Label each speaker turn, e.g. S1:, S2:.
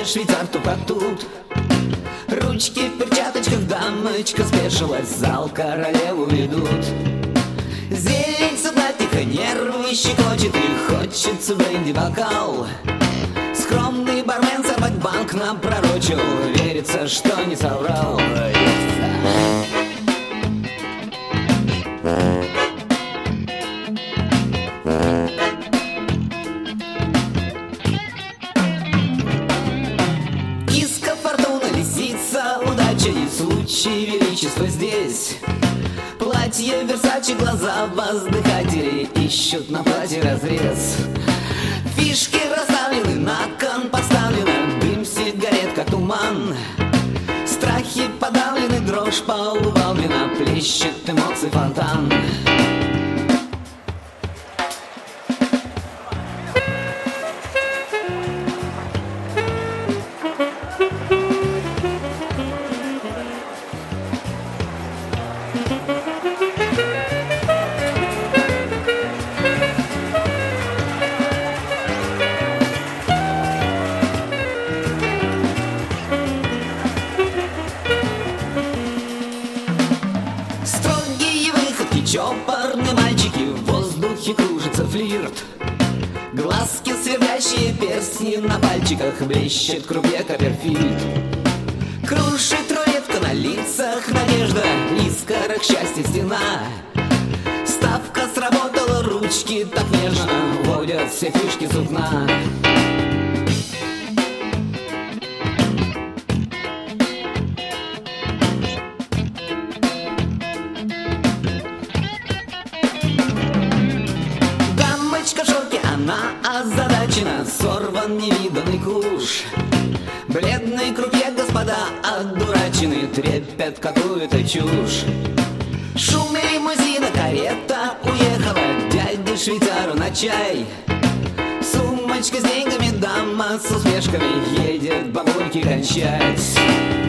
S1: швейцар только тут. Ручки в перчаточках, дамочка спешилась, зал королеву ведут. Зелень сюда тихо, нервы щекочет, и хочется бренди бокал. Скромный бармен сорвать банк нам пророчил, верится, что не соврал. Киска, фортуна, лисица, удача и случай величества здесь. Платье, Версачи, глаза воздыхателей ищут на платье разрез. Фишки расставлены, на кон поставлено, дым сигарет, как туман. Страхи подавлены, дрожь полуволнена, плещет эмоций фонтан. Строгие выходки, чопорные мальчики, в воздухе кружится флирт. Глазки сверлящие, перстни на пальчиках, блещет крупье Копперфильд. Кружит рулетка на лицах, надежда, искорок счастья стена. Ставка сработала, ручки так нежно водят все фишки сукна. Она озадачена, сорван невиданный куш. Бледные крупье господа одурачены, трепят какую-то чушь. Шум лимузина, карета уехала, дяде швейцару на чай. Сумочка с деньгами, дама с усмешками едет бабульки кончать.